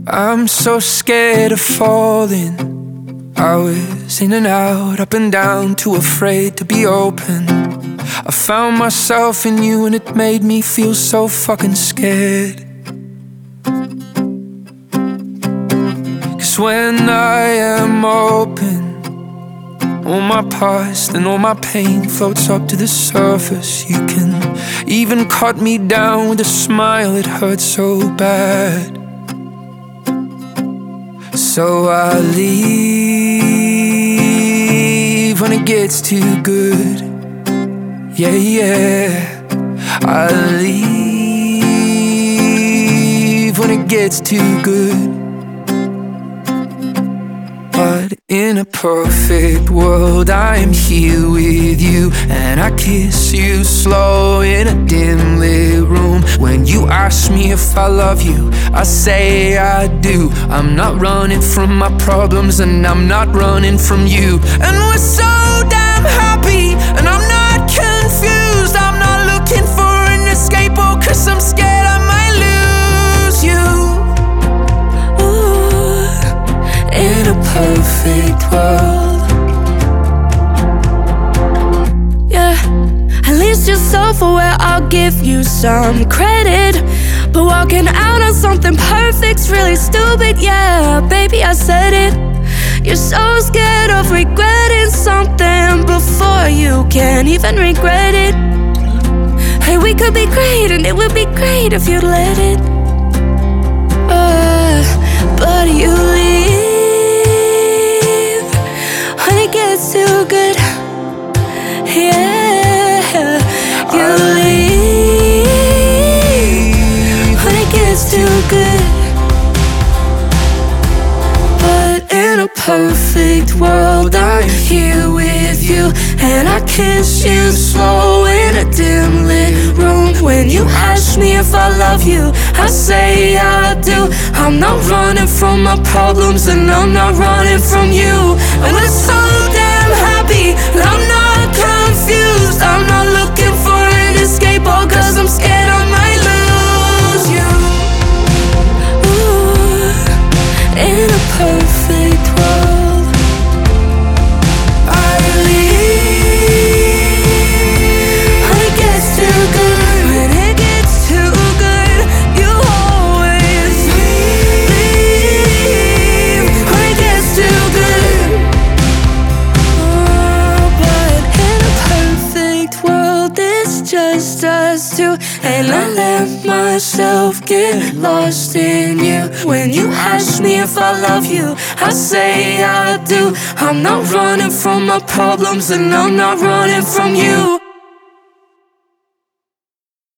I'm so scared of falling. I was in and out, up and down, too afraid to be open. I found myself in you and it made me feel so fucking scared. 'Cause when I am open, all my past and all my pain floats up to the surface. You can even cut me down with a smile, it hurts so bad. So I leave when it gets too good. Yeah, yeah. I leave when it gets too good. But in a perfect world, I am here with you, and I kiss you slow in a dim lit room. When you ask me if I love you, I say I do. I'm not running from my problems, and I'm not running from you. And we're so damn happy, and I'm not confused. I'm not looking for an escape, oh, 'cause I'm scared I might lose you. In a perfect world, yeah, at least you're self-aware, I'll give you some credit. But walking out on something perfect's really stupid, yeah. Baby, I said it. You're so scared of regretting something before you can even regret it. Hey, we could be great, and it would be great if you'd let it. But you leave when it gets too good. Yeah, you leave when it gets too good. But in a perfect world, I'm here with you, and I kiss you slow in a dim lit room. When you ask me if I love you, I say I do. I'm not running from my problems, and I'm not running from you. And we're so damn happy, and I'm not confused. I'm not looking for an escape, oh, 'cause I'm scared I might lose you. Ooh, in a perfect world, I leave when it gets too good. When it gets too good, you always leave when it gets too good. Oh, but in a perfect world, it's just us two, and I let myself get lost in you. When you ask me if I love you, I say I do. I'm not running from my problems, and I'm not running from you.